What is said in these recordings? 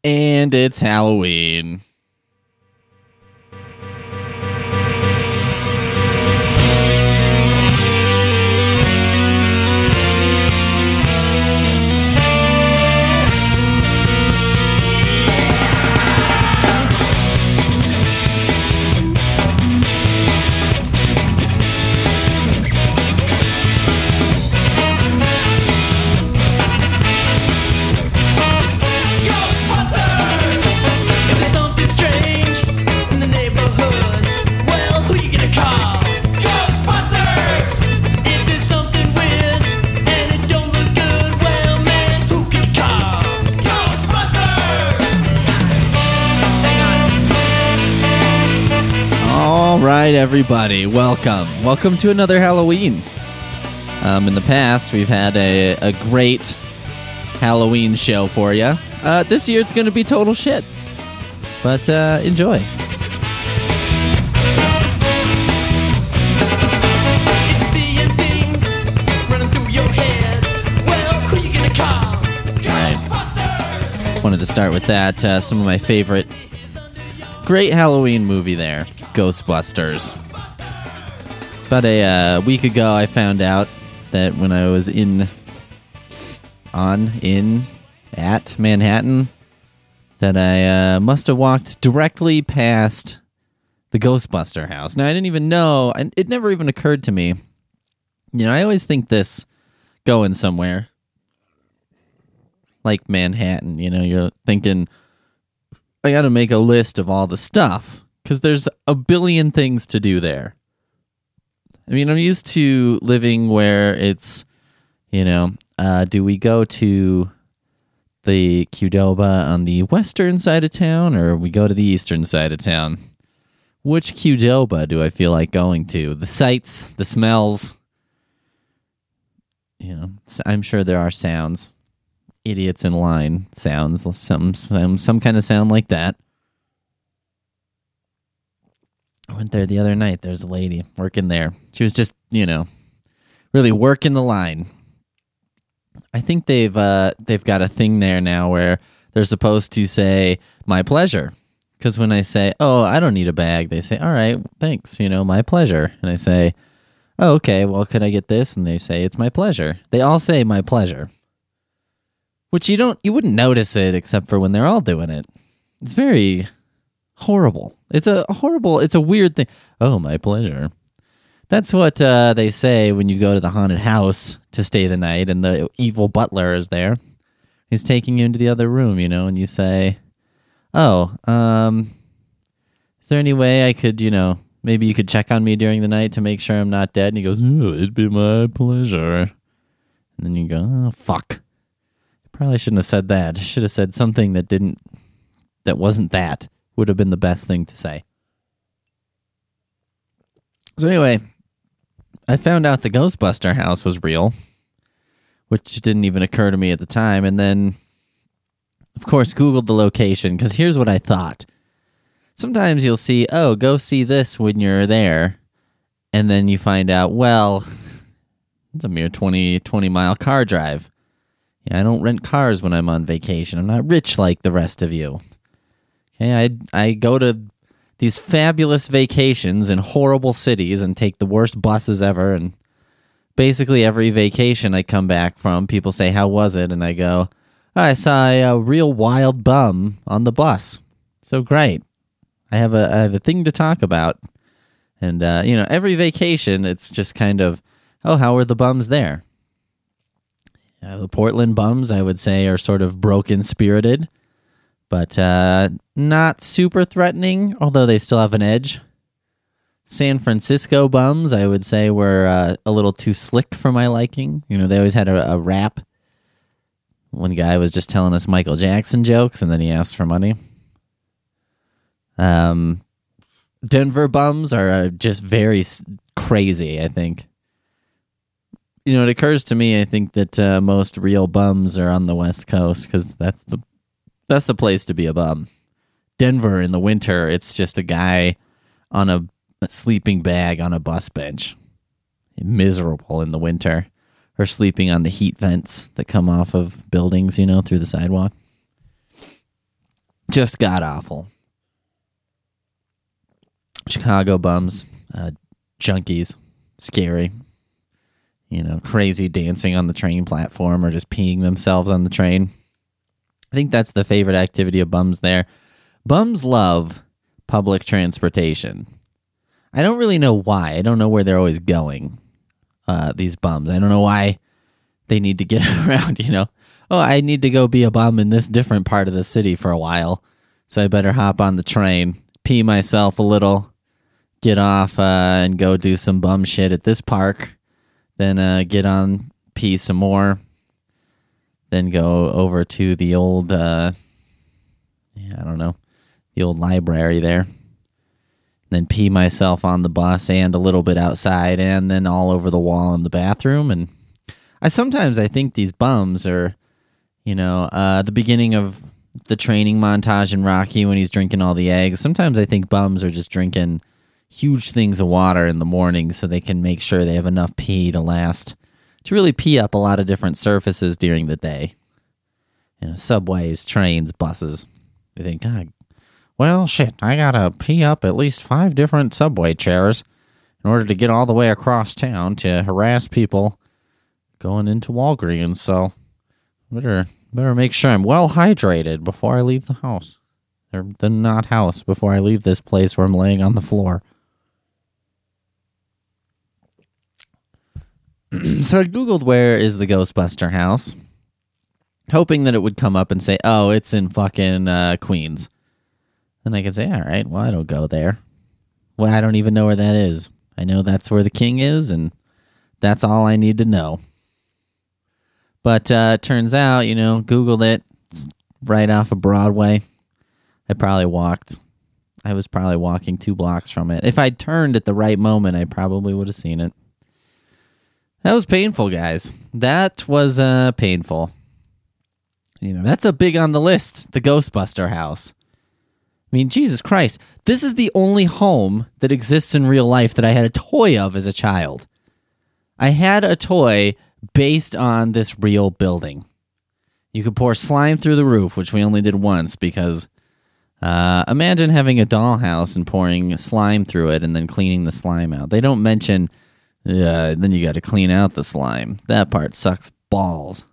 And it's Halloween. Right, everybody, welcome to another Halloween. In the past, we've had a great Halloween show for you. This year, it's going to be total shit, but enjoy. Wanted to start with that. Some of my favorite great Halloween movie there, Ghostbusters. About a week ago, I found out that when I was at Manhattan, that I must have walked directly past the Ghostbuster house. Now, I didn't even know, and it never even occurred to me. You know, I always think this going somewhere like Manhattan, you know, you're thinking, I got to make a list of all the stuff because there's a billion things to do there. I mean, I'm used to living where it's, you know, do we go to the Qdoba on the western side of town or we go to the eastern side of town? Which Qdoba do I feel like going to? The sights, the smells. You know, I'm sure there are sounds. Idiots in line sounds, some kind of sound like that. I went there the other night. There's a lady working there. She was just, you know, really working the line. I think they've got a thing there now where they're supposed to say, my pleasure. Because when I say, oh, I don't need a bag, they say, all right, thanks, you know, my pleasure. And I say, oh, okay, well, could I get this? And they say, it's my pleasure. They all say my pleasure. Which you wouldn't notice it except for when they're all doing it. It's very horrible. It's a weird thing. Oh, my pleasure. That's what they say when you go to the haunted house to stay the night and the evil butler is there. He's taking you into the other room, you know, and you say, oh, is there any way I could, you know, maybe you could check on me during the night to make sure I'm not dead? And he goes, oh, it'd be my pleasure. And then you go, oh, fuck. Probably shouldn't have said that. I should have said something that wasn't that. Would have been the best thing to say. So anyway, I found out the Ghostbuster house was real, which didn't even occur to me at the time. And then, of course, Googled the location, because here's what I thought. Sometimes you'll see, oh, go see this when you're there. And then you find out, well, it's a mere 20-mile car drive. Yeah, I don't rent cars when I'm on vacation. I'm not rich like the rest of you. Okay, I go to these fabulous vacations in horrible cities and take the worst buses ever. And basically every vacation I come back from, people say, how was it? And I go, oh, I saw a real wild bum on the bus. So great. I have a thing to talk about. And, you know, every vacation, it's just kind of, oh, how were the bums there? The Portland bums, I would say, are sort of broken-spirited, but not super threatening, although they still have an edge. San Francisco bums, I would say, were a little too slick for my liking. You know, they always had a rap. One guy was just telling us Michael Jackson jokes, and then he asked for money. Denver bums are just very crazy, I think. You know, it occurs to me, I think that most real bums are on the West Coast, because that's the place to be a bum. Denver in the winter, it's just a guy on a sleeping bag on a bus bench. Miserable in the winter. Or sleeping on the heat vents that come off of buildings, you know, through the sidewalk. Just god-awful. Chicago bums, junkies, scary. Crazy dancing on the train platform or just peeing themselves on the train. I think that's the favorite activity of bums there. Bums love public transportation. I don't really know why. I don't know where they're always going, these bums. I don't know why they need to get around, Oh, I need to go be a bum in this different part of the city for a while, so I better hop on the train, pee myself a little, get off and go do some bum shit at this park, then get on, pee some more, then go over to the old, the old library there, then pee myself on the bus and a little bit outside and then all over the wall in the bathroom. And I think these bums are, the beginning of the training montage in Rocky when he's drinking all the eggs. Sometimes I think bums are just drinking huge things of water in the morning so they can make sure they have enough pee to really pee up a lot of different surfaces during the day. Subways, trains, buses. They think, God, well, shit, I gotta pee up at least 5 different subway chairs in order to get all the way across town to harass people going into Walgreens, so better make sure I'm well hydrated before I leave the house. Or the not house, before I leave this place where I'm laying on the floor. So I Googled where is the Ghostbuster house, hoping that it would come up and say, oh, it's in fucking Queens. Then I could say, all right, well, I don't go there. Well, I don't even know where that is. I know that's where the king is, and that's all I need to know. But turns out, Googled it. It's right off of Broadway. I was probably walking 2 blocks from it. If I'd turned at the right moment, I probably would have seen it. That was painful, guys. That was painful. That's a big on the list, the Ghostbuster house. I mean, Jesus Christ. This is the only home that exists in real life that I had a toy of as a child. I had a toy based on this real building. You could pour slime through the roof, which we only did once because imagine having a dollhouse and pouring slime through it and then cleaning the slime out. They don't mention then you got to clean out the slime. That part sucks balls.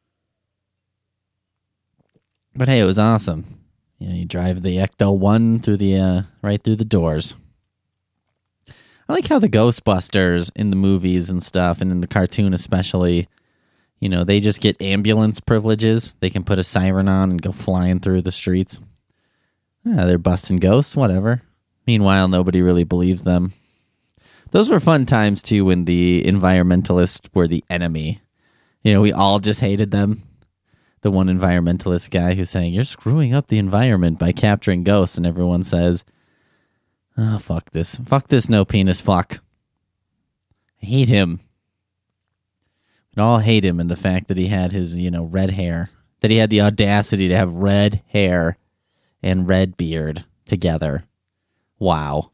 But hey, it was awesome. You drive the Ecto 1 through the right through the doors. I like how the Ghostbusters in the movies and stuff, and in the cartoon especially, they just get ambulance privileges. They can put a siren on and go flying through the streets. Yeah, they're busting ghosts, whatever. Meanwhile, nobody really believes them. Those were fun times, too, when the environmentalists were the enemy. We all just hated them. The one environmentalist guy who's saying, you're screwing up the environment by capturing ghosts, and everyone says, oh, fuck this. Fuck this no penis fuck. I hate him. We all hate him and the fact that he had his, red hair. That he had the audacity to have red hair and red beard together. Wow.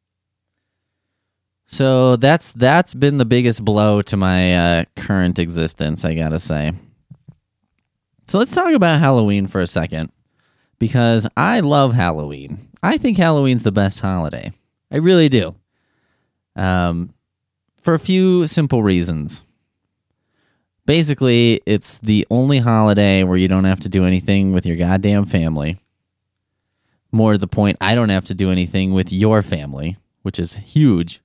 So that's been the biggest blow to my current existence, I gotta say. So let's talk about Halloween for a second. Because I love Halloween. I think Halloween's the best holiday. I really do. For a few simple reasons. Basically, it's the only holiday where you don't have to do anything with your goddamn family. More to the point, I don't have to do anything with your family, which is huge.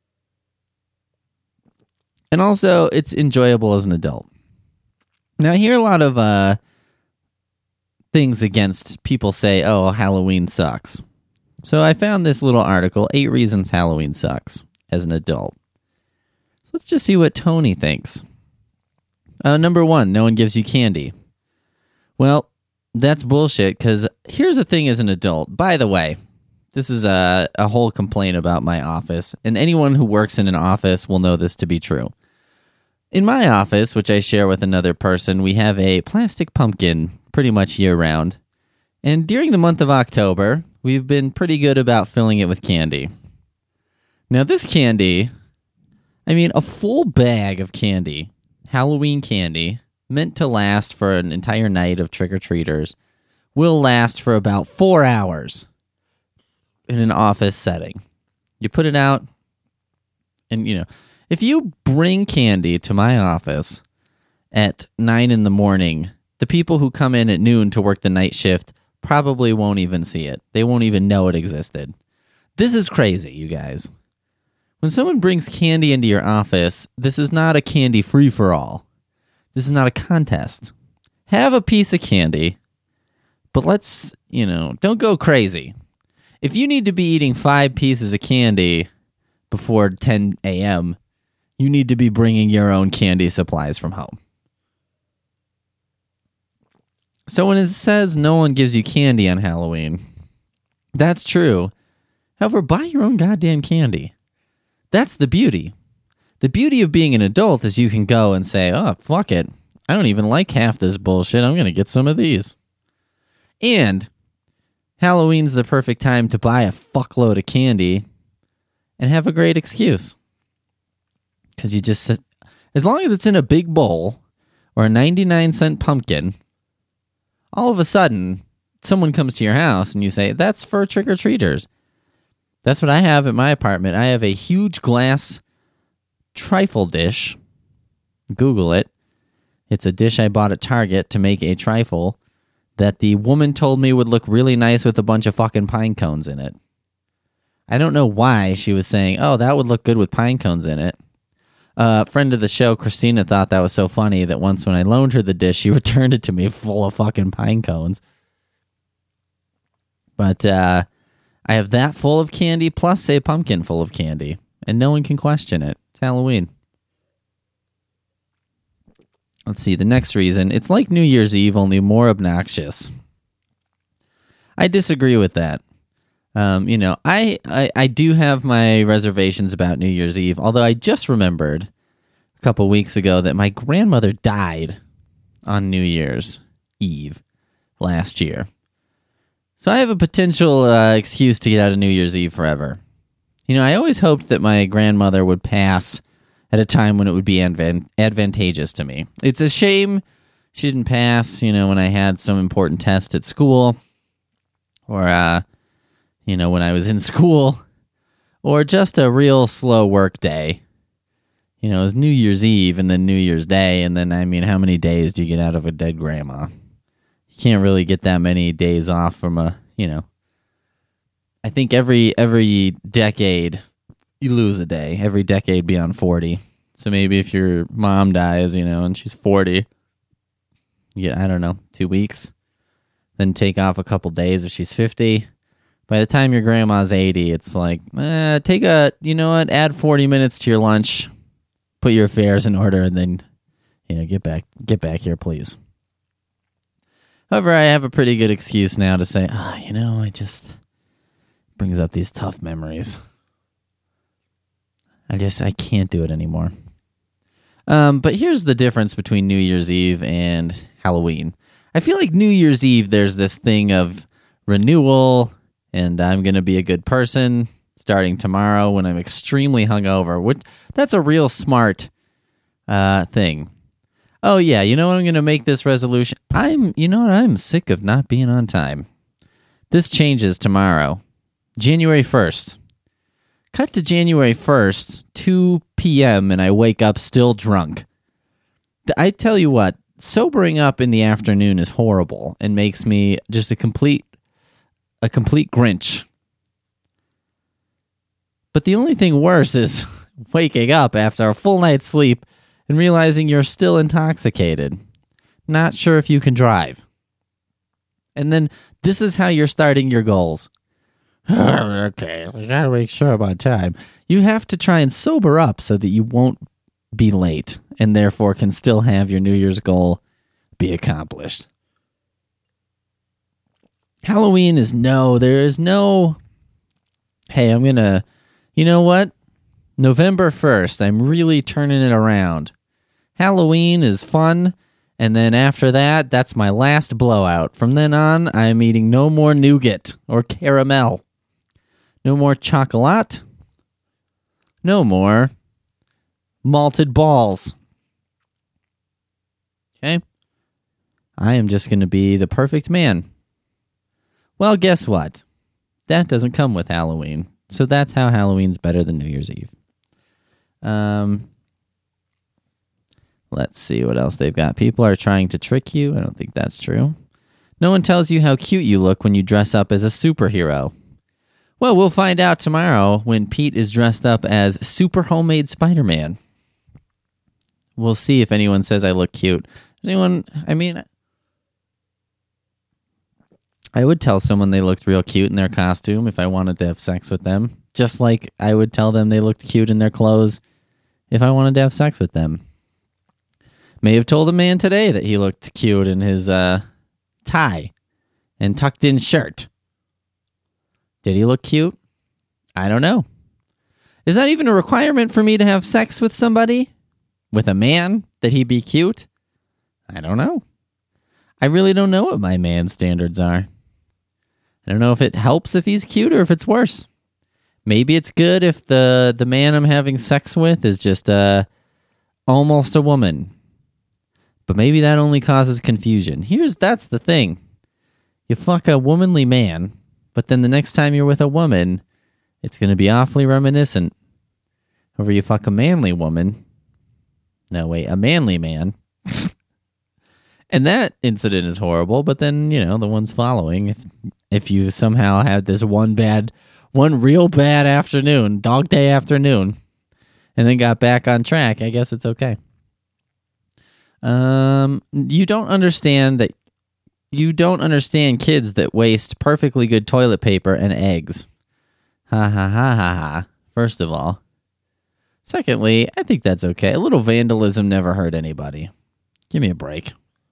And also, it's enjoyable as an adult. Now, I hear a lot of things against people say, oh, Halloween sucks. So I found this little article, 8 Reasons Halloween Sucks as an Adult. Let's just see what Tony thinks. Number 1, no one gives you candy. Well, that's bullshit, because here's the thing as an adult. By the way, this is a whole complaint about my office, and anyone who works in an office will know this to be true. In my office, which I share with another person, we have a plastic pumpkin pretty much year-round. And during the month of October, we've been pretty good about filling it with candy. Now, this candy, a full bag of candy, Halloween candy, meant to last for an entire night of trick-or-treaters, will last for about 4 hours in an office setting. You put it out, and, if you bring candy to my office at 9 in the morning, the people who come in at noon to work the night shift probably won't even see it. They won't even know it existed. This is crazy, you guys. When someone brings candy into your office, this is not a candy free-for-all. This is not a contest. Have a piece of candy, but let's, don't go crazy. If you need to be eating 5 pieces of candy before 10 a.m., you need to be bringing your own candy supplies from home. So when it says no one gives you candy on Halloween, that's true. However, buy your own goddamn candy. That's the beauty. The beauty of being an adult is you can go and say, oh, fuck it. I don't even like half this bullshit. I'm going to get some of these. And Halloween's the perfect time to buy a fuckload of candy and have a great excuse. Because you just sit, as long as it's in a big bowl or a 99-cent pumpkin, all of a sudden, someone comes to your house and you say, that's for trick-or-treaters. That's what I have at my apartment. I have a huge glass trifle dish. Google it. It's a dish I bought at Target to make a trifle that the woman told me would look really nice with a bunch of fucking pine cones in it. I don't know why she was saying, oh, that would look good with pine cones in it. A friend of the show, Christina, thought that was so funny that once when I loaned her the dish, she returned it to me full of fucking pine cones. But I have that full of candy plus a pumpkin full of candy, and no one can question it. It's Halloween. Let's see, the next reason. It's like New Year's Eve, only more obnoxious. I disagree with that. I do have my reservations about New Year's Eve, although I just remembered a couple weeks ago that my grandmother died on New Year's Eve last year. So I have a potential excuse to get out of New Year's Eve forever. I always hoped that my grandmother would pass at a time when it would be advantageous to me. It's a shame she didn't pass, when I had some important test at school, or, when I was in school, or just a real slow work day. It was New Year's Eve and then New Year's Day, and then, how many days do you get out of a dead grandma? You can't really get that many days off from I think every decade you lose a day, every decade beyond 40. So maybe if your mom dies, and she's 40, you get, 2 weeks. Then take off a couple days if she's 50. By the time your grandma's 80, it's like, add 40 minutes to your lunch, put your affairs in order, and then, get back here, please. However, I have a pretty good excuse now to say, it just brings up these tough memories. I can't do it anymore. But here's the difference between New Year's Eve and Halloween. I feel like New Year's Eve, there's this thing of renewal, and I'm going to be a good person starting tomorrow when I'm extremely hungover. That's a real smart thing. Oh, yeah, I'm going to make this resolution. I'm sick of not being on time. This changes tomorrow, January 1st. Cut to January 1st, 2 p.m., and I wake up still drunk. I tell you what, sobering up in the afternoon is horrible and makes me just a complete Grinch. But the only thing worse is waking up after a full night's sleep and realizing you're still intoxicated. Not sure if you can drive. And then this is how you're starting your goals. Okay, we gotta make sure I'm on time. You have to try and sober up so that you won't be late and therefore can still have your New Year's goal be accomplished. Halloween is there is no, hey, I'm gonna, November 1st, I'm really turning it around. Halloween is fun, and then after that, that's my last blowout. From then on, I'm eating no more nougat or caramel. No more chocolate. No more malted balls. Okay? I am just going to be the perfect man. Well, guess what? That doesn't come with Halloween. So that's how Halloween's better than New Year's Eve. Let's see what else they've got. People are trying to trick you. I don't think that's true. No one tells you how cute you look when you dress up as a superhero. Well, we'll find out tomorrow when Pete is dressed up as Super Homemade Spider-Man. We'll see if anyone says I look cute. I would tell someone they looked real cute in their costume if I wanted to have sex with them. Just like I would tell them they looked cute in their clothes if I wanted to have sex with them. May have told a man today that he looked cute in his tie and tucked in shirt. Did he look cute? I don't know. Is that even a requirement for me to have sex with somebody? With a man? That he be cute? I don't know. I really don't know what my man standards are. I don't know if it helps if he's cute or if it's worse. Maybe it's good if the man I'm having sex with is just almost a woman. But maybe that only causes confusion. That's the thing. You fuck a womanly man, but then the next time you're with a woman, it's going to be awfully reminiscent. Or you fuck a manly woman. No, wait, a manly man. And that incident is horrible, but then, the ones following, if you somehow had this one real bad afternoon, dog day afternoon, and then got back on track, I guess it's okay. You don't understand kids that waste perfectly good toilet paper and eggs. Ha ha ha ha ha. First of all. Secondly, I think that's okay. A little vandalism never hurt anybody. Give me a break.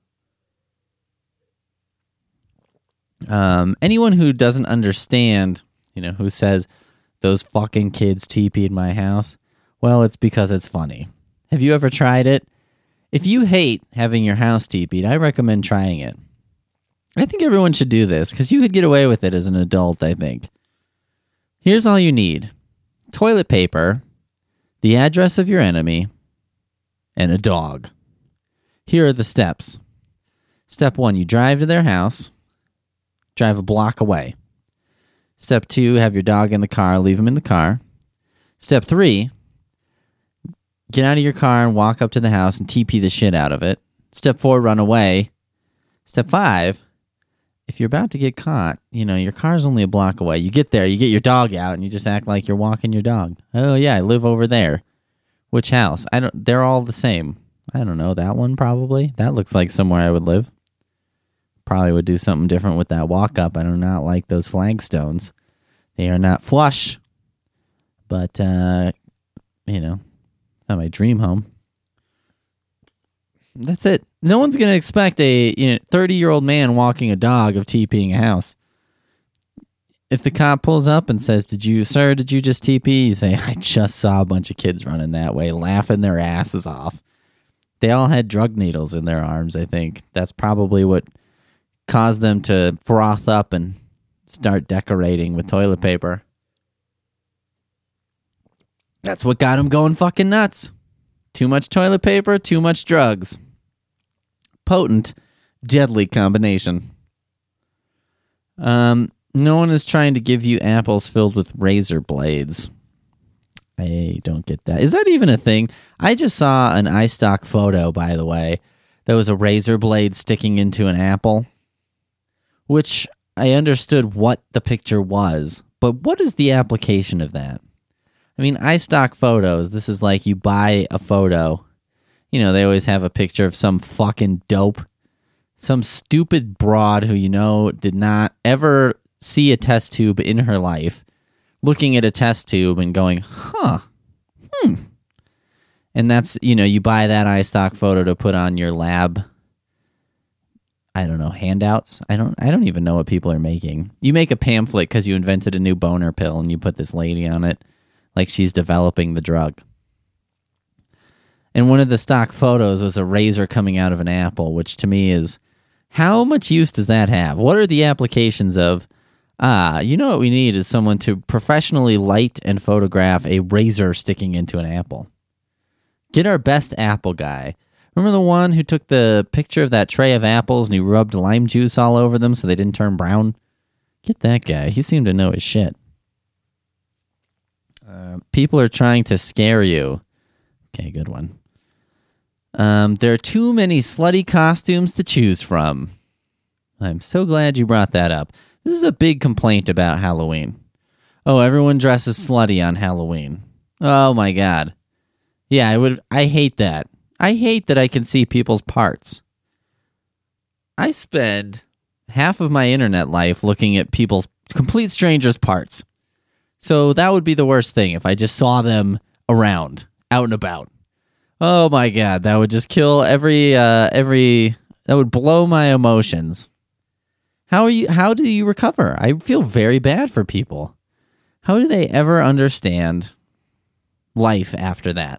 Anyone who doesn't understand, who says those fucking kids TP'd my house, well, it's because it's funny. Have you ever tried it? If you hate having your house TP'd, I recommend trying it. I think everyone should do this because you could get away with it as an adult, I think. Here's all you need. Toilet paper, the address of your enemy, and a dog. Here are the steps. Step 1, you drive to their house. Drive a block away. Step 2, have your dog in the car. Leave him in the car. Step 3, get out of your car and walk up to the house and TP the shit out of it. Step 4, run away. Step 5, if you're about to get caught, your car's only a block away. You get there, you get your dog out, and you just act like you're walking your dog. Oh, yeah, I live over there. Which house? They're all the same. I don't know, that one probably. That looks like somewhere I would live. Probably would do something different with that walk up. I do not like those flagstones. They are not flush. But, not my dream home. That's it. No one's going to expect a 30-year-old man walking a dog of TPing a house. If the cop pulls up and says, did you just TP? You say, I just saw a bunch of kids running that way, laughing their asses off. They all had drug needles in their arms, I think. That's probably what caused them to froth up and start decorating with toilet paper. That's what got them going fucking nuts. Too much toilet paper, too much drugs. Potent, deadly combination. No one is trying to give you apples filled with razor blades. I don't get that. Is that even a thing? I just saw an iStock photo, by the way. There was a razor blade sticking into an apple, which I understood what the picture was. But what is the application of that? I mean, iStock photos, this is like you buy a photo. They always have a picture of some fucking dope, some stupid broad who did not ever see a test tube in her life, looking at a test tube and going, And that's, you buy that iStock photo to put on your lab, I don't know, handouts. I don't even know what people are making. You make a pamphlet because you invented a new boner pill and you put this lady on it like she's developing the drug. And one of the stock photos was a razor coming out of an apple, which to me is, how much use does that have? What are the applications of, what we need is someone to professionally light and photograph a razor sticking into an apple. Get our best apple guy. Remember the one who took the picture of that tray of apples and he rubbed lime juice all over them so they didn't turn brown? Get that guy. He seemed to know his shit. People are trying to scare you. Okay, good one. There are too many slutty costumes to choose from. I'm so glad you brought that up. This is a big complaint about Halloween. Oh, everyone dresses slutty on Halloween. Oh my God. Yeah, I hate that. I hate that I can see people's parts. I spend half of my internet life looking at people's complete strangers' parts. So that would be the worst thing if I just saw them around, out and about. Oh my God, that would just kill that would blow my emotions. How do you recover? I feel very bad for people. How do they ever understand life after that?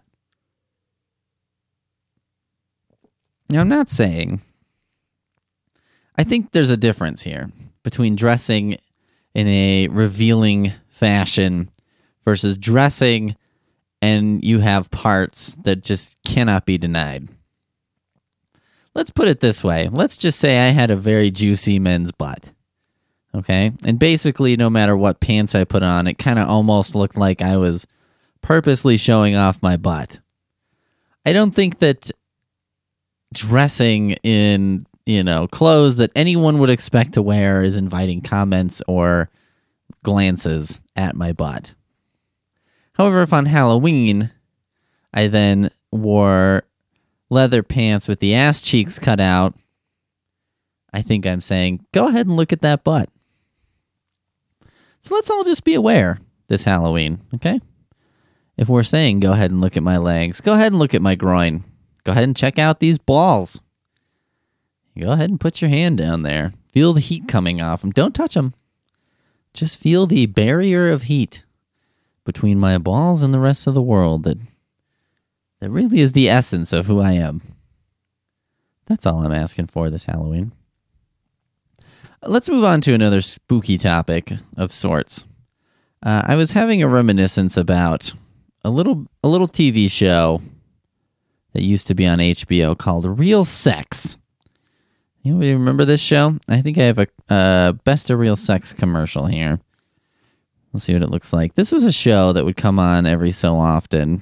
Now, I'm not saying, I think there's a difference here between dressing in a revealing fashion versus dressing and you have parts that just cannot be denied. Let's put it this way. Let's just say I had a very juicy men's butt. Okay? And basically, no matter what pants I put on, it kind of almost looked like I was purposely showing off my butt. I don't think that dressing in, clothes that anyone would expect to wear is inviting comments or glances at my butt. However, if on Halloween I then wore leather pants with the ass cheeks cut out, I think I'm saying, go ahead and look at that butt. So let's all just be aware this Halloween, okay? If we're saying, go ahead and look at my legs, go ahead and look at my groin, go ahead and check out these balls. Go ahead and put your hand down there. Feel the heat coming off them. Don't touch them. Just feel the barrier of heat between my balls and the rest of the world that really is the essence of who I am. That's all I'm asking for this Halloween. Let's move on to another spooky topic of sorts. I was having a reminiscence about a little TV show that used to be on HBO called Real Sex. You remember this show? I think I have a Best of Real Sex commercial here. We'll see what it looks like. This was a show that would come on every so often.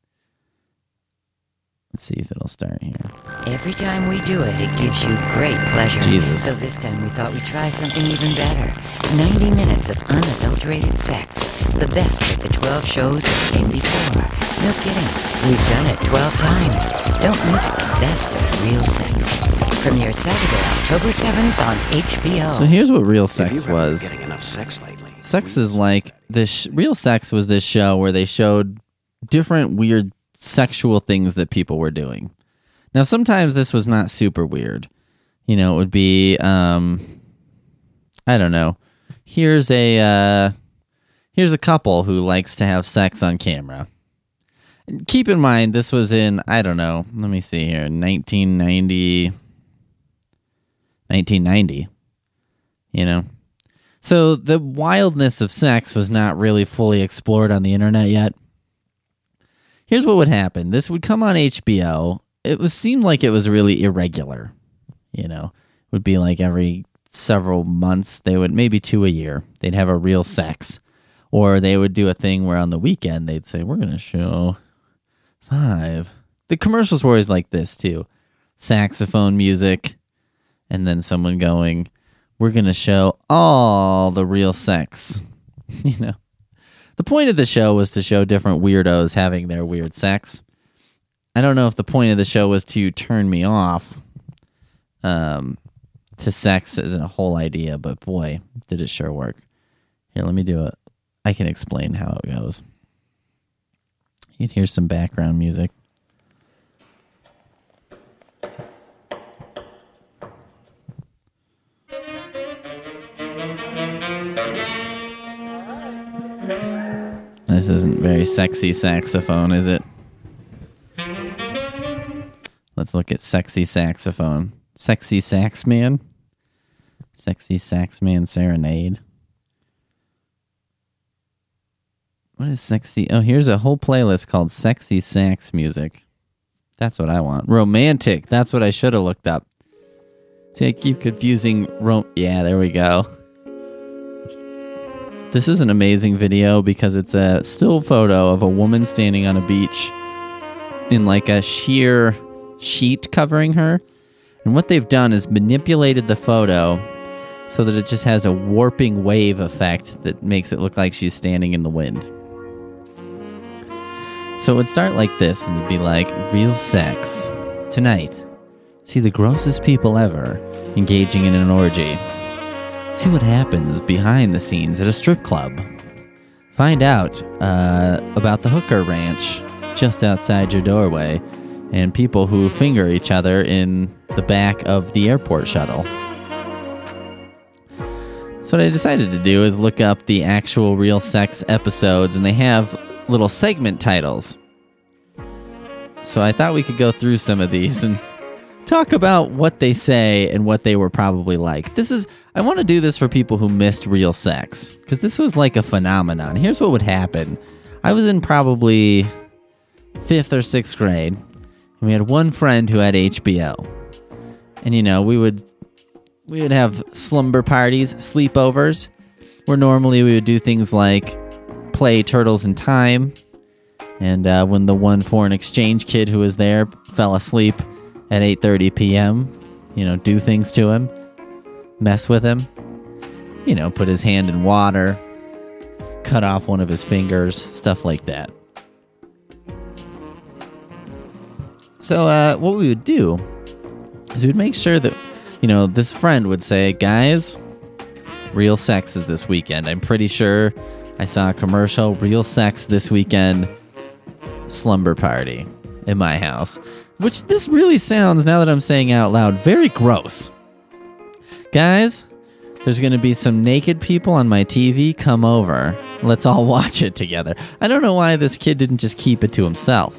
Let's see if it'll start here. Every time we do it, it gives you great pleasure. Jesus. So this time we thought we'd try something even better. 90 minutes of unadulterated sex. The best of the 12 shows that came before. No kidding. We've done it 12 times. Don't miss the best of Real Sex. Premiere Saturday, October 7th on HBO. So here's what Real Sex was. Getting enough sex lately. Sex is like this. Real Sex was this show where they showed different weird sexual things that people were doing. Now, sometimes this was not super weird. It would be, I don't know. Here's a couple who likes to have sex on camera. Keep in mind, this was in, I don't know, let me see here, 1990, So the wildness of sex was not really fully explored on the internet yet. Here's what would happen. This would come on HBO. It seemed like it was really irregular. It would be like every several months, they would, maybe 2 a year, they'd have a Real Sex. Or they would do a thing where on the weekend they'd say, we're going to show 5. The commercials were always like this too. Saxophone music, and then someone going, we're going to show all the real sex. The point of the show was to show different weirdos having their weird sex. I don't know if the point of the show was to turn me off to sex as a whole idea, but boy, did it sure work. Here, let me do it. I can explain how it goes. You can hear some background music. This isn't very sexy saxophone, is it? Let's look at sexy saxophone. Sexy sax man? Sexy sax man serenade. What is sexy? Oh, here's a whole playlist called Sexy Sax Music. That's what I want. Romantic. That's what I should have looked up. See, I keep confusing yeah, there we go. This is an amazing video because it's a still photo of a woman standing on a beach in like a sheer sheet covering her. And what they've done is manipulated the photo so that it just has a warping wave effect that makes it look like she's standing in the wind. So it would start like this, and it'd be like, real sex. Tonight, see the grossest people ever engaging in an orgy. See what happens behind the scenes at a strip club. Find out about the hooker ranch just outside your doorway and people who finger each other in the back of the airport shuttle. So what I decided to do is look up the actual Real Sex episodes, and they have little segment titles. So I thought we could go through some of these and talk about what they say and what they were probably like. I want to do this for people who missed Real Sex, because this was like a phenomenon. Here's what would happen. I was in probably 5th or 6th grade, and we had one friend who had HBO. And, you know, we would have slumber parties, sleepovers, where normally we would do things like play Turtles in Time. And when the one foreign exchange kid who was there fell asleep at 8:30 p.m., you know, do things to him, mess with him, you know, put his hand in water, cut off one of his fingers, stuff like that. So what we would do is we would make sure that, you know, this friend would say, guys, Real Sex is this weekend. I'm pretty sure I saw a commercial, Real Sex this weekend, slumber party in my house. Which this really sounds, now that I'm saying out loud, very gross. Guys, there's going to be some naked people on my TV. Come over. Let's all watch it together. I don't know why this kid didn't just keep it to himself.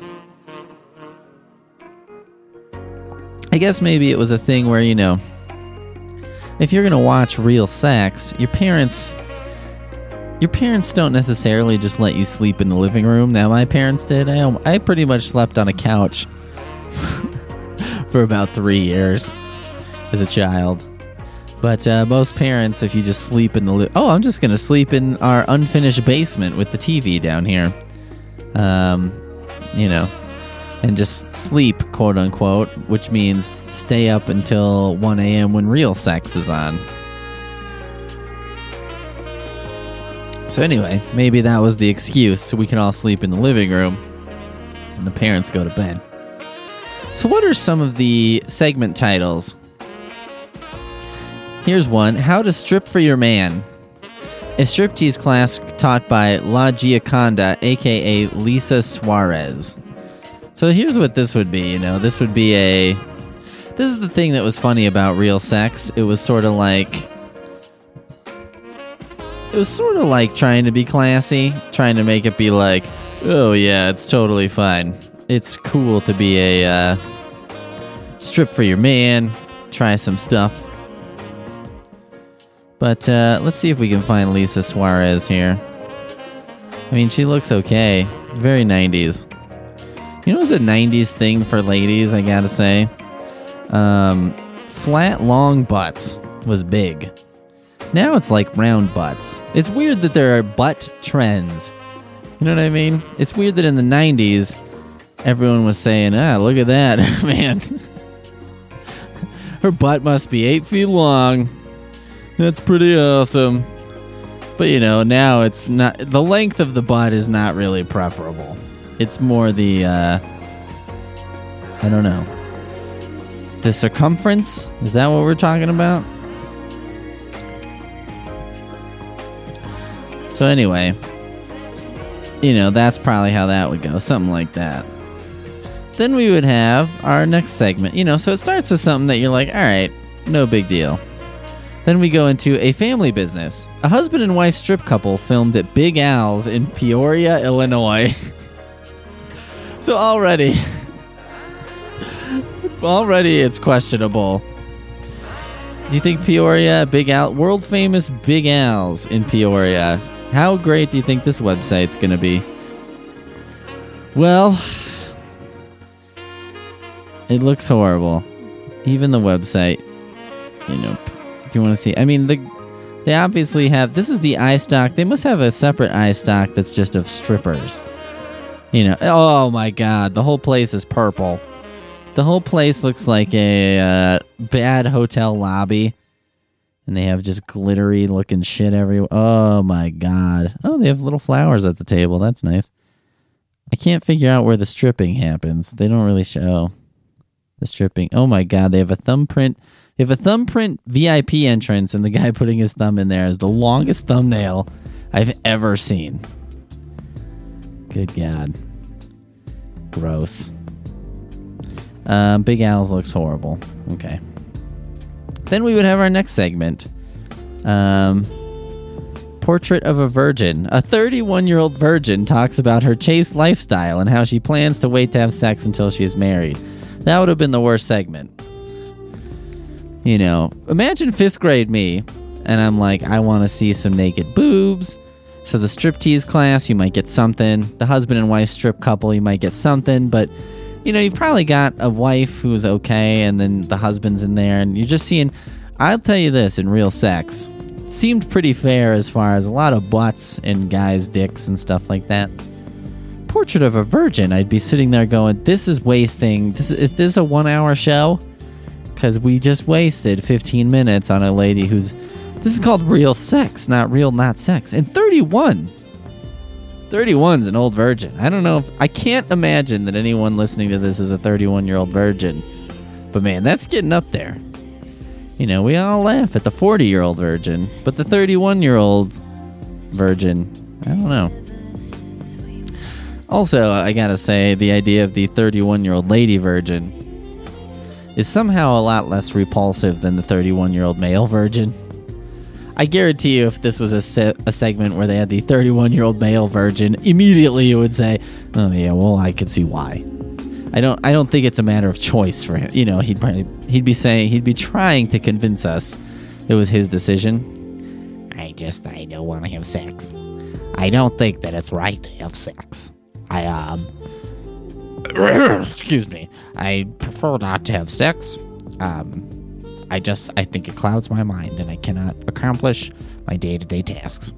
I guess maybe it was a thing where, you know, if you're going to watch Real Sex, your parents don't necessarily just let you sleep in the living room. Now, my parents did. I pretty much slept on a couch for about 3 years as a child. But most parents, if you just sleep in the... I'm just going to sleep in our unfinished basement with the TV down here. You know, and just sleep, quote unquote, which means stay up until 1 a.m. when Real Sex is on. So anyway, maybe that was the excuse, so we can all sleep in the living room and the parents go to bed. So what are some of the segment titles? Here's one, How to Strip for Your Man. A striptease class taught by La Gioconda, a.k.a. Lisa Suarez. So here's what this would be, you know. This is the thing that was funny about Real Sex. It was sort of like trying to be classy, trying to make it be like, oh yeah, it's totally fine. It's cool to be a strip for your man, try some stuff. But let's see if we can find Lisa Suarez here. I mean, she looks okay. Very 90s. You know what's a 90s thing for ladies, I gotta say? Flat, long butts was big. Now it's like round butts. It's weird that there are butt trends. You know what I mean? It's weird that in the 90s, everyone was saying, look at that, man. Her butt must be 8 feet long. That's pretty awesome. But, you know, now it's not... The length of the butt is not really preferable. It's more the, I don't know. The circumference? Is that what we're talking about? So anyway, you know, that's probably how that would go. Something like that. Then we would have our next segment. You know, so it starts with something that you're like, all right, no big deal. Then we go into a family business. A husband and wife strip couple filmed at Big Al's in Peoria, Illinois. So already it's questionable. Do you think Peoria, Big Al, world famous Big Al's in Peoria? How great do you think this website's going to be? Well, it looks horrible. Even the website, you know, do you want to see? I mean, the They obviously have, this is the iStock. They must have a separate iStock that's just of strippers. You know, oh my God, the whole place is purple. The whole place looks like a bad hotel lobby. And they have just glittery looking shit everywhere. Oh my God. Oh, they have little flowers at the table. That's nice. I can't figure out where the stripping happens. They don't really show the stripping. Oh my God, they have a thumbprint. They have a thumbprint VIP entrance, and the guy putting his thumb in there is the longest thumbnail I've ever seen. Good God. Gross. Big Al's looks horrible. Okay. Then we would have our next segment. Portrait of a Virgin. A 31-year-old virgin talks about her chaste lifestyle and how she plans to wait to have sex until she is married. That would have been the worst segment. You know, imagine 5th grade me, and I'm like, I want to see some naked boobs. So the striptease class, you might get something. The husband and wife strip couple, you might get something. But, you know, you've probably got a wife who's okay, and then the husband's in there, and you're just seeing... I'll tell you this, in real sex, seemed pretty fair as far as a lot of butts and guys' dicks and stuff like that. Portrait of a Virgin, I'd be sitting there going, this is wasting... Is this a 1-hour show? Because we just wasted 15 minutes on a lady who's... This is called real sex, not real not sex. And 31. 31's an old virgin. I don't know if... I can't imagine that anyone listening to this is a 31-year-old virgin. But man, that's getting up there. You know, we all laugh at the 40-year-old virgin. But the 31-year-old virgin, I don't know. Also, I gotta say, the idea of the 31-year-old lady virgin is somehow a lot less repulsive than the 31-year-old male virgin. I guarantee you if this was a segment where they had the 31-year-old male virgin, immediately you would say, oh yeah, well, I could see why. I don't think it's a matter of choice for him. You know, he'd be trying to convince us it was his decision. I don't want to have sex. I don't think that it's right to have sex. Excuse me. I prefer not to have sex. I think it clouds my mind and I cannot accomplish my day-to-day tasks.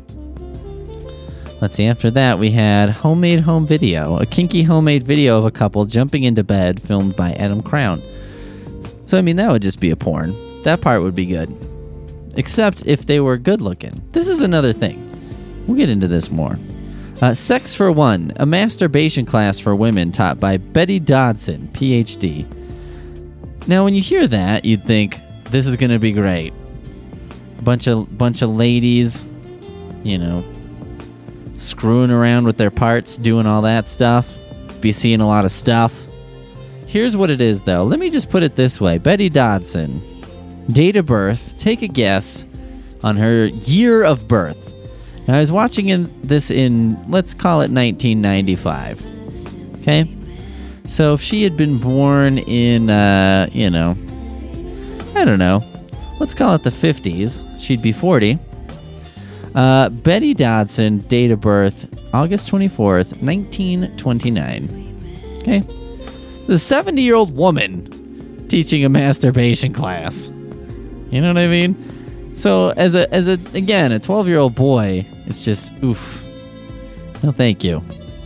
Let's see, after that we had homemade home video, a kinky homemade video of a couple jumping into bed filmed by Adam Crown. So, I mean, that would just be a porn. That part would be good. Except if they were good looking. This is another thing. We'll get into this more. Sex for One, a masturbation class for women taught by Betty Dodson, PhD. Now, when you hear that, you'd think, this is going to be great. A bunch of ladies, you know, screwing around with their parts, doing all that stuff. Be seeing a lot of stuff. Here's what it is, though. Let me just put it this way. Betty Dodson, date of birth, take a guess on her year of birth. Now, I was watching this in, let's call it 1995. Okay? So if she had been born in, you know, I don't know. Let's call it the 50s. She'd be 40. Betty Dodson, date of birth, August 24th, 1929. Okay? The 70-year-old woman teaching a masturbation class. You know what I mean? So as a 12-year-old boy, it's just, oof. No, thank you.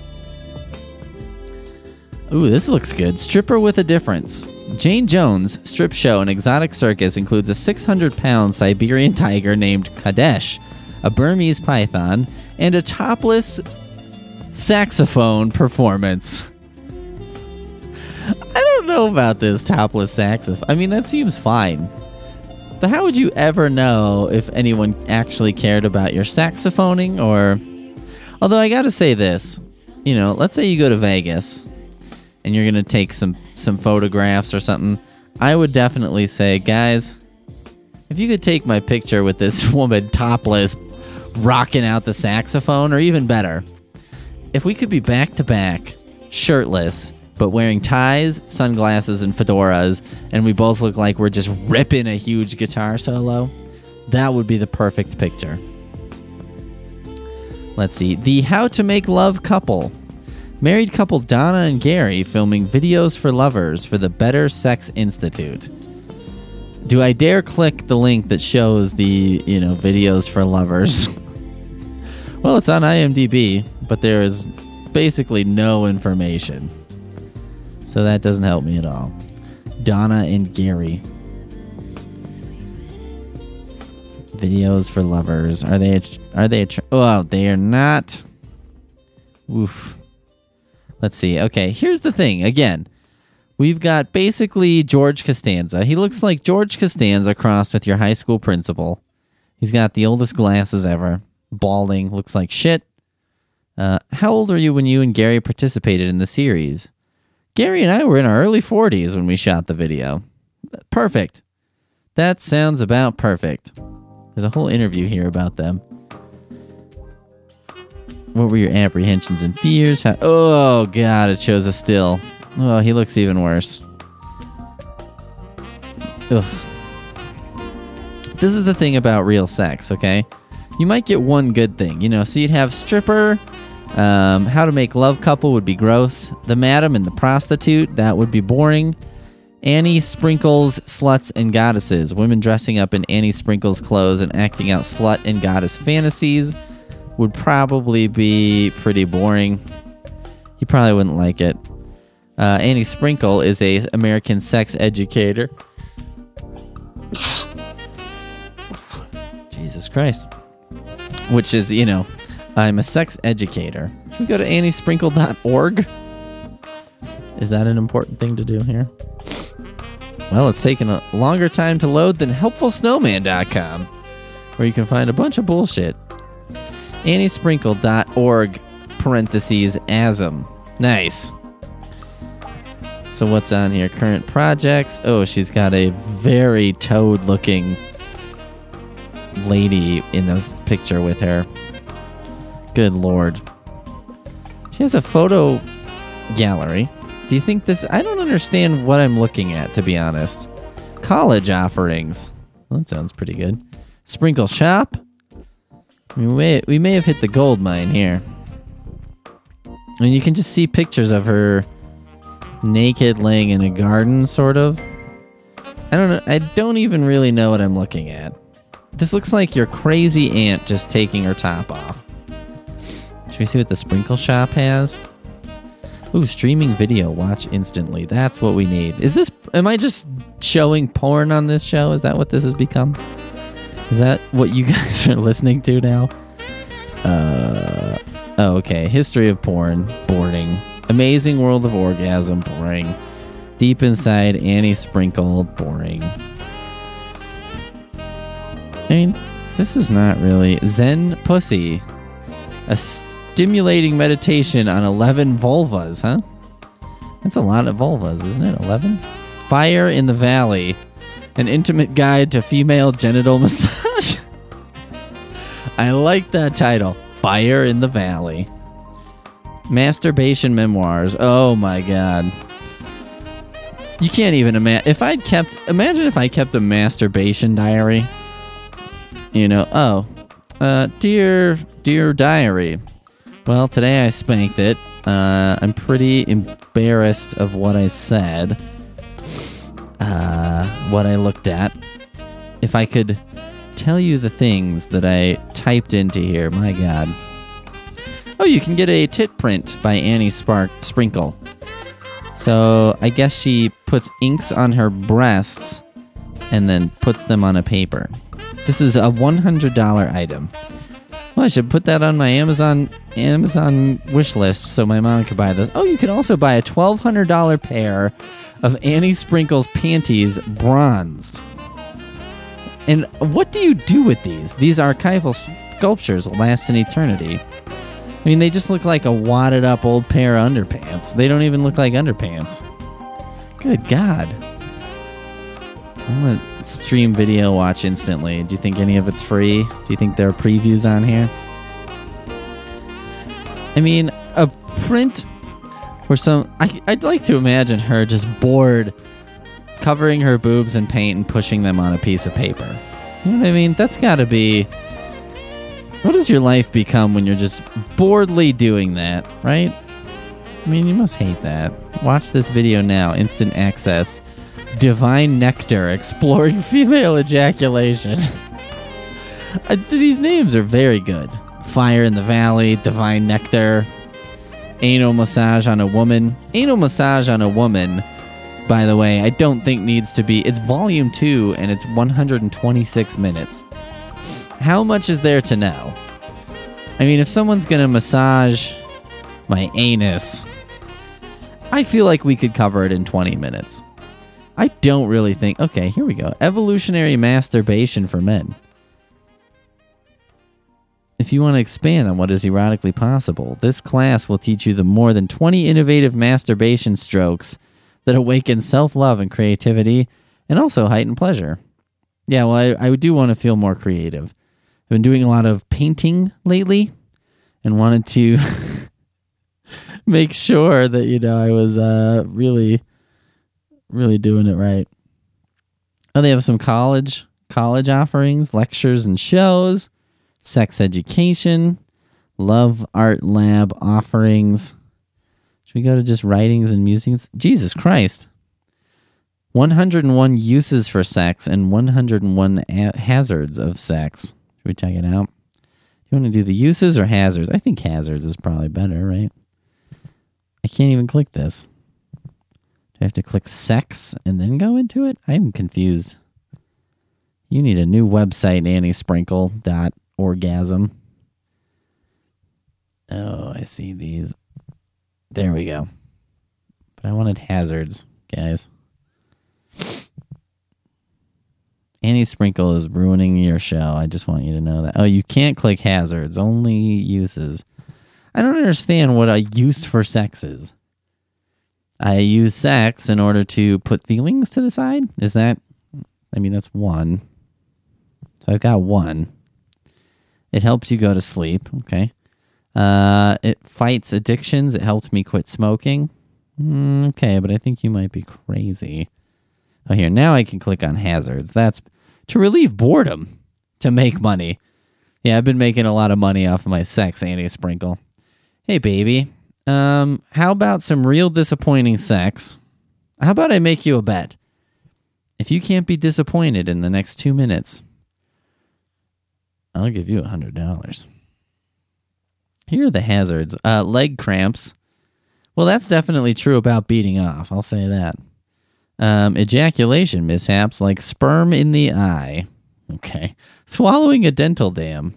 Ooh, this looks good. Stripper with a difference. Jane Jones' strip show and exotic circus includes a 600-pound Siberian tiger named Kadesh, a Burmese python, and a topless saxophone performance. I don't know about this topless saxophone. I mean, that seems fine. But how would you ever know if anyone actually cared about your saxophoning or... Although I gotta say this. You know, let's say you go to Vegas and you're gonna take some photographs or something. I would definitely say, guys, if you could take my picture with this woman topless rocking out the saxophone, or even better, if we could be back-to-back, shirtless, but wearing ties, sunglasses, and fedoras, and we both look like we're just ripping a huge guitar solo, that would be the perfect picture. Let's see. The How to Make Love couple. Married couple Donna and Gary filming videos for lovers for the Better Sex Institute. Do I dare click the link that shows the, videos for lovers? Well, it's on IMDb, but there is basically no information. So that doesn't help me at all. Donna and Gary. Videos for lovers. Are they oh, they are not. Oof. Let's see. Okay, here's the thing. Again, we've got basically George Costanza. He looks like George Costanza crossed with your high school principal. He's got the oldest glasses ever. Balding. Looks like shit. How old were you when you and Gary participated in the series? Gary and I were in our early 40s when we shot the video. Perfect. That sounds about perfect. There's a whole interview here about them. What were your apprehensions and fears? Oh, God, it shows a still. Oh, he looks even worse. Ugh. This is the thing about real sex, okay? You might get one good thing, so you'd have stripper, how to make love couple would be gross, the madam and the prostitute, that would be boring, Annie Sprinkles, sluts and goddesses, women dressing up in Annie Sprinkles clothes and acting out slut and goddess fantasies would probably be pretty boring. You probably wouldn't like it. Annie Sprinkle is a American sex educator. Jesus Christ. Which is, I'm a sex educator. Should we go to anniesprinkle.org? Is that an important thing to do here? Well, it's taken a longer time to load than helpfulsnowman.com, where you can find a bunch of bullshit. anniesprinkle.org /asm. Nice. So what's on here? Current projects. Oh, she's got a very toad-looking lady in the picture with her. Good Lord. She has a photo gallery. Do you think this... I don't understand what I'm looking at, to be honest. College offerings. Well, that sounds pretty good. Sprinkle shop. We may have hit the gold mine here. I mean, you can just see pictures of her naked laying in a garden, sort of. I don't know. I don't even really know what I'm looking at. This looks like your crazy aunt just taking her top off. Should we see what the sprinkle shop has? Ooh, streaming video. Watch instantly. That's what we need. Am I just showing porn on this show? Is that what this has become? Is that what you guys are listening to now? Oh, okay. History of porn. Boring. Amazing World of Orgasm. Boring. Deep Inside Annie Sprinkle. Boring. I mean, this is not really... Zen Pussy. A stimulating meditation on 11 vulvas, huh? That's a lot of vulvas, isn't it? 11? Fire in the Valley. An intimate guide to female genital massage. I like that title. Fire in the Valley. Masturbation memoirs. Oh my God. You can't even imagine. Imagine if I kept a masturbation diary. Dear diary. Well, today I spanked it. I'm pretty embarrassed of what I said. What I looked at. If I could tell you the things that I typed into here, my God. Oh, you can get a tit print by Annie Sprinkle. So I guess she puts inks on her breasts and then puts them on a paper. This is a $100 item. Well, I should put that on my Amazon wish list so my mom could buy this. Oh, you can also buy a $1,200 pair of Annie Sprinkle's panties bronzed. And what do you do with these? These archival sculptures will last an eternity. I mean, they just look like a wadded up old pair of underpants. They don't even look like underpants. Good God. I'm going to stream video watch instantly. Do you think any of it's free? Do you think there are previews on here? I mean, a print or I'd like to imagine her just bored, covering her boobs in paint and pushing them on a piece of paper. You know what I mean? That's got to be... What does your life become when you're just boredly doing that, right? I mean, you must hate that. Watch this video now. Instant access. Divine Nectar, exploring female ejaculation. These names are very good. Fire in the Valley, Divine Nectar, Anal Massage on a Woman. Anal Massage on a Woman, by the way, I don't think needs to be... It's volume 2, and it's 126 minutes. How much is there to know? I mean, if someone's going to massage my anus, I feel like we could cover it in 20 minutes. I don't really think... Okay, here we go. Evolutionary masturbation for men. If you want to expand on what is erotically possible, this class will teach you the more than 20 innovative masturbation strokes that awaken self-love and creativity, and also heighten pleasure. Yeah, well, I do want to feel more creative. I've been doing a lot of painting lately, and wanted to make sure that, I was really doing it right. Oh, they have some college offerings, lectures and shows, sex education, love art lab offerings. Should we go to just writings and musings? Jesus Christ. 101 uses for sex and 101 hazards of sex. Should we check it out? You want to do the uses or hazards? I think hazards is probably better, right? I can't even click this. Do I have to click sex and then go into it? I'm confused. You need a new website, AnnieSprinkle.orgasm. Oh, I see these. There we go. But I wanted hazards, guys. Annie Sprinkle is ruining your show. I just want you to know that. Oh, you can't click hazards, only uses. I don't understand what a use for sex is. I use sex in order to put feelings to the side? Is that... I mean, that's one. So I've got one. It helps you go to sleep. Okay. It fights addictions. It helped me quit smoking. Okay, but I think you might be crazy. Oh, here. Now I can click on hazards. That's to relieve boredom, to make money. Yeah, I've been making a lot of money off of my sex, Annie Sprinkle. Hey, baby. How about some real disappointing sex? How about I make you a bet? If you can't be disappointed in the next 2 minutes, I'll give you $100. Here are the hazards. Leg cramps. Well, that's definitely true about beating off. I'll say that. Ejaculation mishaps like sperm in the eye. Okay. Swallowing a dental dam.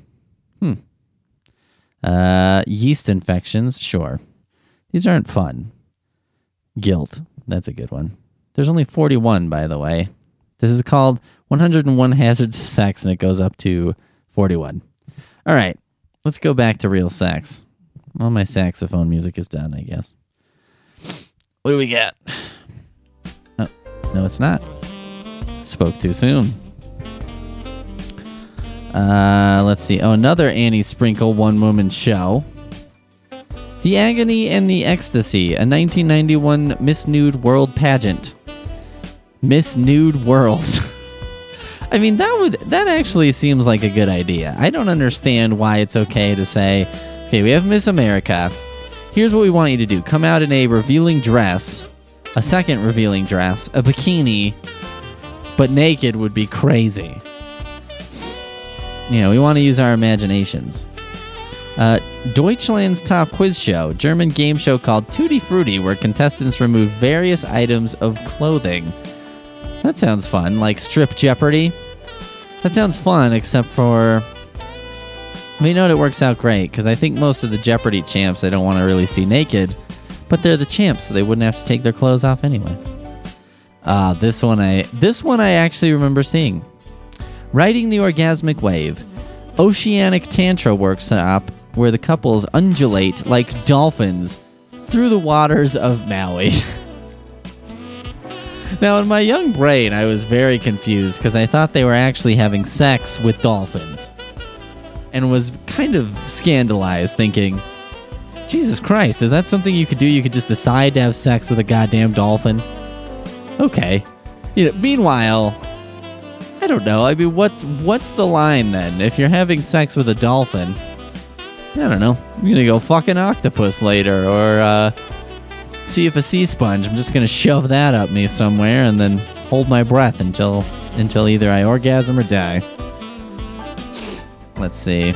Yeast infections. Sure. These aren't fun. Guilt. That's a good one. There's only 41, by the way. This is called 101 Hazards of Sex, and it goes up to 41. All right. Let's go back to real sex. Well, my saxophone music is done, I guess. What do we got? Oh, no, it's not. Spoke too soon. Let's see. Oh, another Annie Sprinkle one-woman show. The Agony and the Ecstasy, a 1991 Miss Nude World pageant. Miss Nude World. I mean, that actually seems like a good idea. I don't understand why it's okay to say, okay, we have Miss America. Here's what we want you to do. Come out in a revealing dress, a second revealing dress, a bikini, but naked would be crazy. We want to use our imaginations. Deutschland's top quiz show, German game show called Tutti Frutti, where contestants remove various items of clothing. That sounds fun, like Strip Jeopardy. That sounds fun, except for... it works out great, because I think most of the Jeopardy champs I don't want to really see naked, but they're the champs, so they wouldn't have to take their clothes off anyway. This one I actually remember seeing. Riding the Orgasmic Wave. Oceanic Tantra workshop where the couples undulate like dolphins through the waters of Maui. Now, in my young brain, I was very confused because I thought they were actually having sex with dolphins. And was kind of scandalized, thinking, Jesus Christ, is that something you could do? You could just decide to have sex with a goddamn dolphin? Okay. Meanwhile, I don't know. I mean, what's the line then? If you're having sex with a dolphin, I don't know. I'm gonna go fuck an octopus later, or see if a sea sponge. I'm just gonna shove that up me somewhere and then hold my breath until either I orgasm or die. Let's see.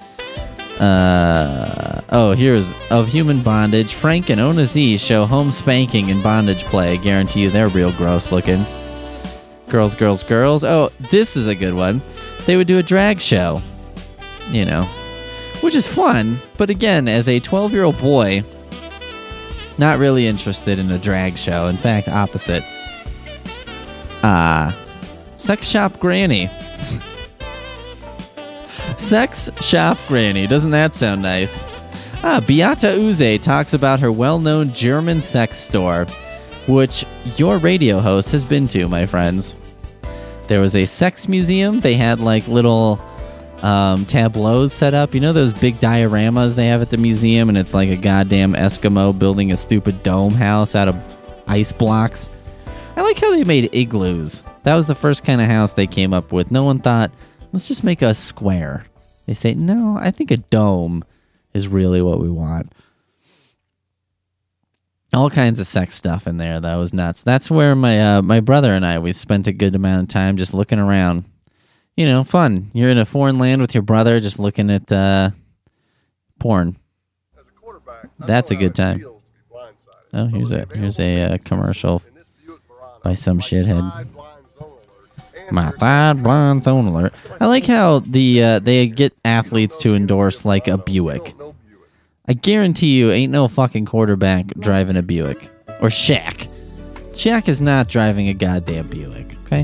Here's Of Human Bondage. Frank and Ona Z show home spanking and bondage play. I guarantee you they're real gross looking. Girls, girls, girls. Oh, this is a good one. They would do a drag show, which is fun. But again, as a 12-year-old boy, not really interested in a drag show. In fact, opposite. Sex Shop Granny. Sex Shop Granny. Doesn't that sound nice? Beata Uze talks about her well-known German sex store, which your radio host has been to, my friends. There was a sex museum. They had like little tableaus set up. You know those big dioramas they have at the museum, and it's like a goddamn Eskimo building a stupid dome house out of ice blocks? I like how they made igloos. That was the first kind of house they came up with. No one thought, let's just make a square. They say, no, I think a dome is really what we want. All kinds of sex stuff in there. That was nuts. That's where my brother and I, we spent a good amount of time just looking around. Fun. You're in a foreign land with your brother just looking at porn. That's a good time. Oh, here's a commercial by some shithead. My third blind phone alert. I like how they get athletes to endorse like a Buick. I guarantee you ain't no fucking quarterback driving a Buick. Or Shaq. Shaq is not driving a goddamn Buick, okay?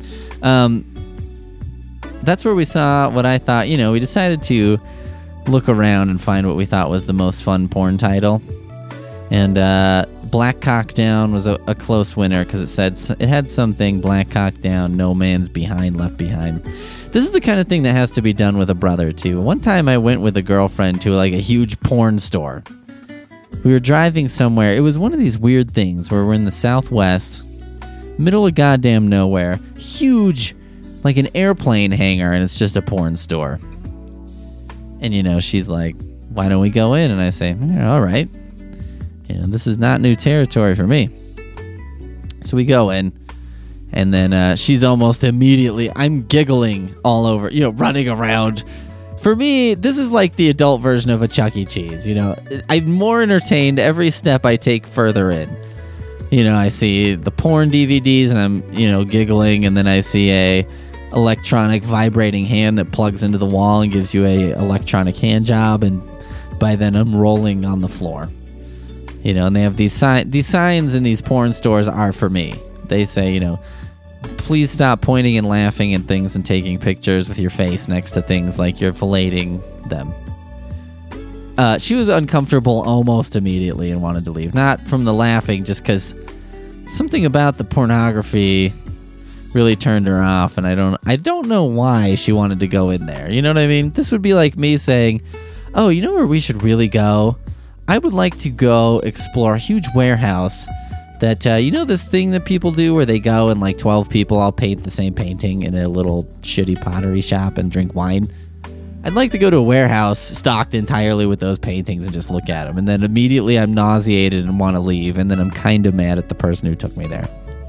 That's where we saw what I thought, we decided to look around and find what we thought was the most fun porn title. And Black Cock Down was a close winner because it had something, Black Cock Down, no man's behind, left behind. This is the kind of thing that has to be done with a brother, too. One time I went with a girlfriend to like a huge porn store. We were driving somewhere. It was one of these weird things where we're in the Southwest, middle of goddamn nowhere, huge, like an airplane hangar, and it's just a porn store. And, she's like, why don't we go in? And I say, all right. This is not new territory for me. So we go in, and then she's almost immediately, I'm giggling all over, running around. For me, this is like the adult version of a Chuck E. Cheese, I'm more entertained every step I take further in. I see the porn DVDs, and I'm, giggling, and then I see a electronic vibrating hand that plugs into the wall and gives you a electronic hand job, and by then I'm rolling on the floor. And they have these signs in these porn stores are for me. They say, please stop pointing and laughing at things and taking pictures with your face next to things like you're filleting them. She was uncomfortable almost immediately and wanted to leave. Not from the laughing, just because something about the pornography really turned her off, and I don't know why she wanted to go in there. You know what I mean? This would be like me saying, oh, you know where we should really go? I would like to go explore a huge warehouse that, this thing that people do where they go and like 12 people all paint the same painting in a little shitty pottery shop and drink wine. I'd like to go to a warehouse stocked entirely with those paintings and just look at them. And then immediately I'm nauseated and want to leave. And then I'm kind of mad at the person who took me there.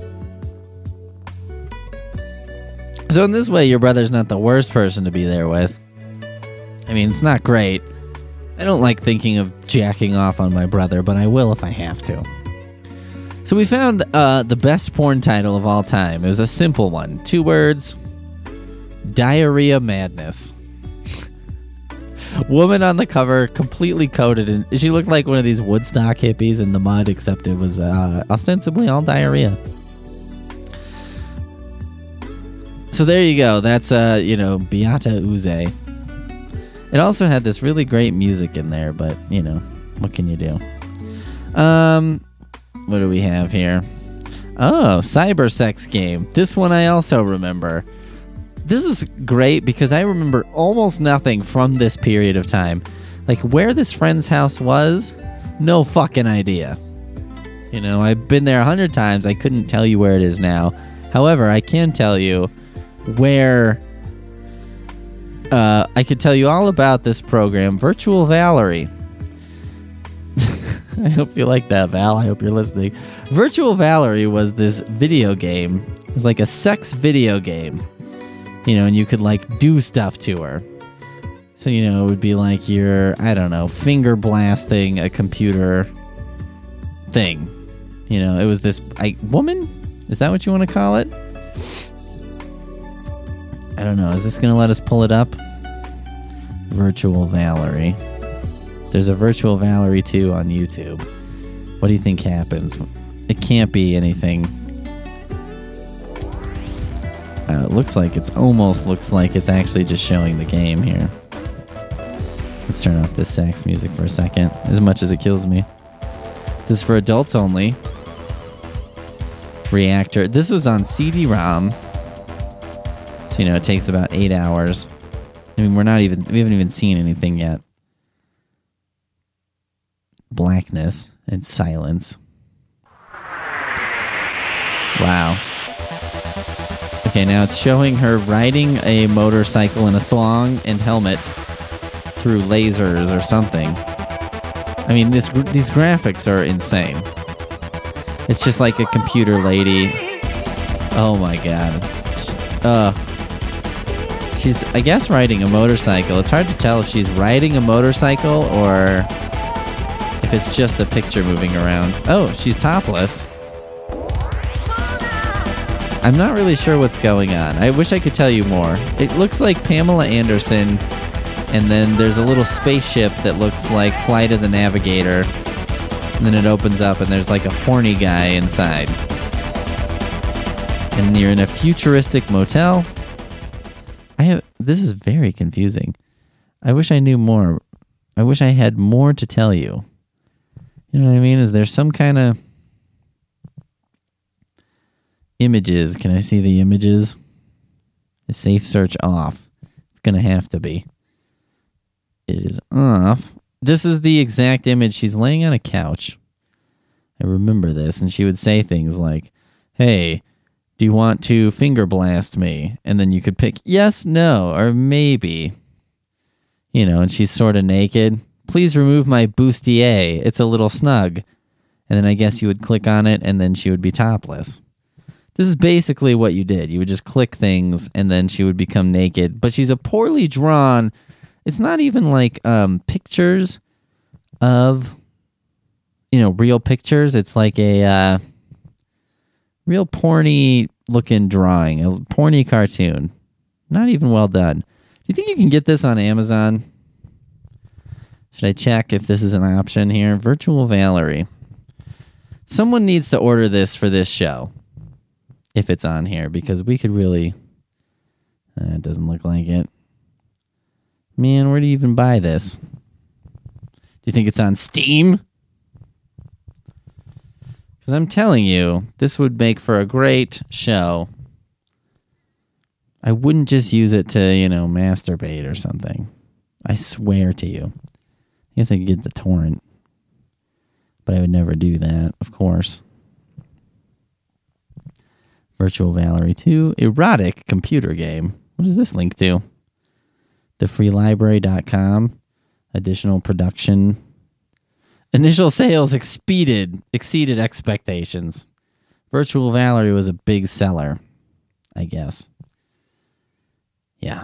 So in this way, your brother's not the worst person to be there with. I mean, it's not great. I don't like thinking of jacking off on my brother, but I will if I have to. So we found the best porn title of all time. It was a simple one. 2 words. Diarrhea Madness. Woman on the cover, completely coated in... She looked like one of these Woodstock hippies in the mud, except it was ostensibly all diarrhea. So there you go. That's, Beata Uze. It also had this really great music in there, but, what can you do? What do we have here? Oh, cyber sex game. This one I also remember. This is great because I remember almost nothing from this period of time. Like, where this friend's house was, no fucking idea. I've been there 100 times. I couldn't tell you where it is now. However, I can tell you where... I could tell you all about this program, Virtual Valerie. I hope you like that, Val. I hope you're listening. Virtual Valerie was this video game It was like a sex video game, and you could like do stuff to her. So, it would be like you're, I don't know, finger blasting a computer thing. It was this woman? Is that what you want to call it? I don't know. Is this going to let us pull it up? Virtual Valerie. There's a Virtual Valerie 2 on YouTube. What do you think happens? It can't be anything. It almost looks like it's actually just showing the game here. Let's turn off this sax music for a second, as much as it kills me. This is for adults only. Reactor. This was on CD-ROM. So, it takes about 8 hours. I mean, we haven't even seen anything yet. Blackness and silence. Wow. Okay, now it's showing her riding a motorcycle in a thong and helmet through lasers or something. I mean, these graphics are insane. It's just like a computer lady. Oh my god. She's, I guess, riding a motorcycle. It's hard to tell if she's riding a motorcycle or if it's just a picture moving around. Oh, she's topless. I'm not really sure what's going on. I wish I could tell you more. It looks like Pamela Anderson, and then there's a little spaceship that looks like Flight of the Navigator, and then it opens up and there's like a horny guy inside. And you're in a futuristic motel. This is very confusing. I wish I knew more. I wish I had more to tell you. You know what I mean? Is there some kind of images? Can I see the images? Is safe search off? It's going to have to be. It is off. This is the exact image. She's laying on a couch. I remember this, and she would say things like, "Hey, do you want to finger blast me?" And then you could pick yes, no, or maybe. And she's sort of naked. "Please remove my bustier. It's a little snug." And then I guess you would click on it, and then she would be topless. This is basically what you did. You would just click things, and then she would become naked. But she's a poorly drawn... It's not even like pictures of, real pictures. It's like a real porny looking drawing, a porny cartoon. Not even well done. Do you think you can get this on Amazon? Should I check if this is an option here? Virtual Valerie. Someone needs to order this for this show, if it's on here, because we could really... it doesn't look like it. Man, where do you even buy this? Do you think it's on Steam? Because I'm telling you, this would make for a great show. I wouldn't just use it to, masturbate or something. I swear to you. I guess I could get the torrent. But I would never do that, of course. Virtual Valerie 2, erotic computer game. What does this link to? TheFreeLibrary.com. Additional production. Initial sales exceeded expectations. Virtual Valerie was a big seller, I guess. Yeah.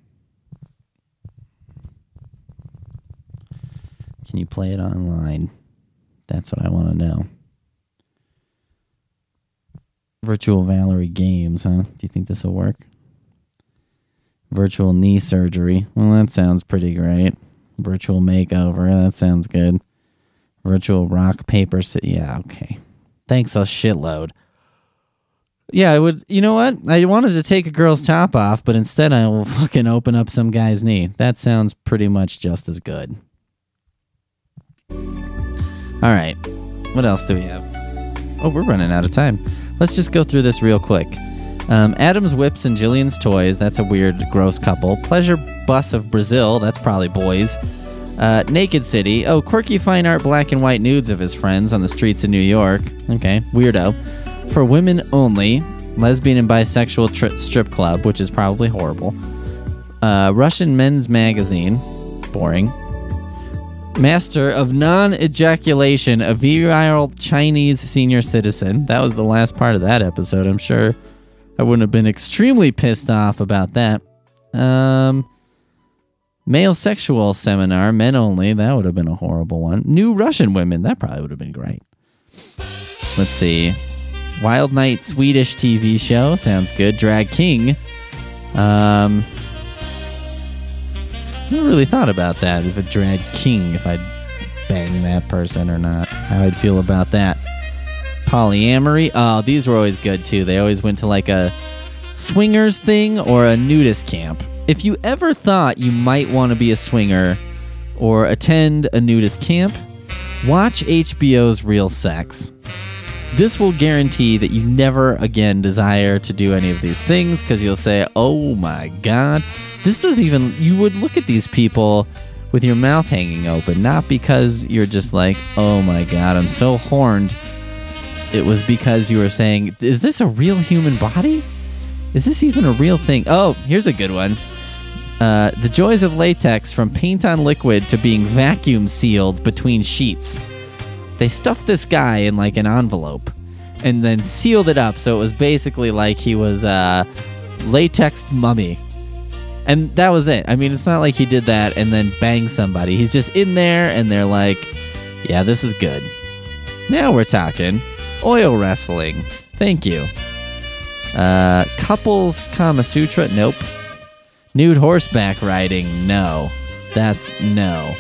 Can you play it online? That's what I want to know. Virtual Valerie games, huh? Do you think this will work? Virtual knee surgery. Well, that sounds pretty great. Virtual makeover. That sounds good. Virtual rock, paper... Yeah, okay. Thanks a shitload. Yeah, I would... You know what? I wanted to take a girl's top off, but instead I will fucking open up some guy's knee. That sounds pretty much just as good. All right. What else do we have? Oh, we're running out of time. Let's just go through this real quick. Adam's Whips and Jillian's Toys. That's a weird, gross couple. Pleasure Bus of Brazil. That's probably boys. Naked City. Oh, quirky fine art black and white nudes of his friends on the streets of New York. Okay, weirdo. For women only. Lesbian and bisexual strip club, which is probably horrible. Russian men's magazine. Boring. Master of non-ejaculation, a virile Chinese senior citizen. That was the last part of that episode, I'm sure. I wouldn't have been extremely pissed off about that. Male sexual seminar, men only. That would have been a horrible one. New Russian women. That probably would have been great. Let's see. Wild Night Swedish TV show. Sounds good. Drag King. I never really thought about that. If a drag king, if I'd bang that person or not. How I'd feel about that. Polyamory. Oh, these were always good too. They always went to like a swingers thing or a nudist camp. If you ever thought you might want to be a swinger or attend a nudist camp, watch HBO's Real Sex. This will guarantee that you never again desire to do any of these things because you'll say, oh my God, this doesn't even... You would look at these people with your mouth hanging open, not because you're just like, oh my God, I'm so horned. It was because you were saying, is this a real human body? Is this even a real thing? Oh, here's a good one. The joys of latex, from paint on liquid to being vacuum sealed between sheets. They stuffed this guy in like an envelope and then sealed it up, so it was basically like he was a latexed mummy. And that was it. I mean, it's not like he did that and then banged somebody. He's just in there and they're like, yeah, this is good. Now we're talking. Oil wrestling. Thank you. Couples Kama Sutra. Nope. Nude horseback riding. No. That's no.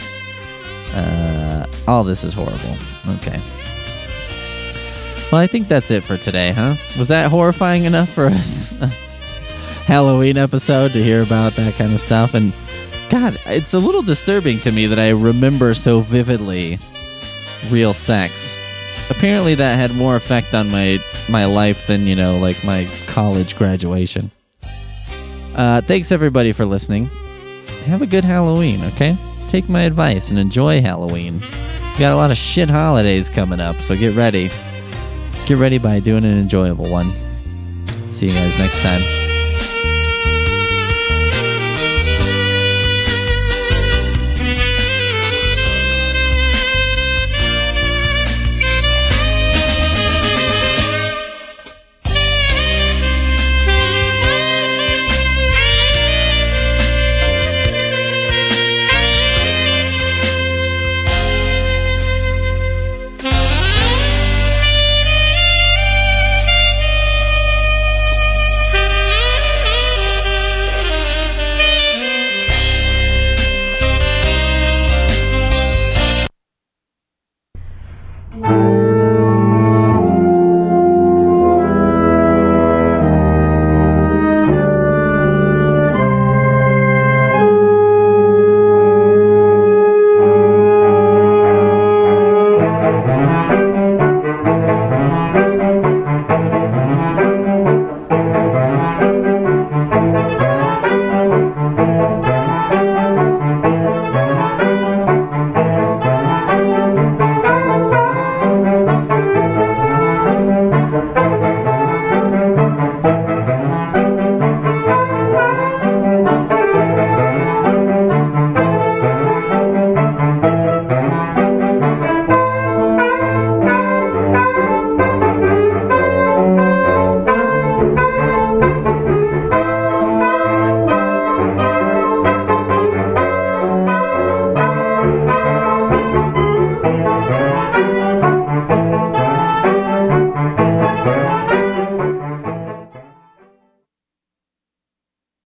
All this is horrible. Okay. Well, I think that's it for today, huh? Was that horrifying enough for us? Halloween episode to hear about that kind of stuff. And God, it's a little disturbing to me that I remember so vividly Real Sex. Apparently that had more effect on my life than, like my college graduation. Thanks everybody for listening. Have a good Halloween, okay? Take my advice and enjoy Halloween. We got a lot of shit holidays coming up, so get ready. Get ready by doing an enjoyable one. See you guys next time.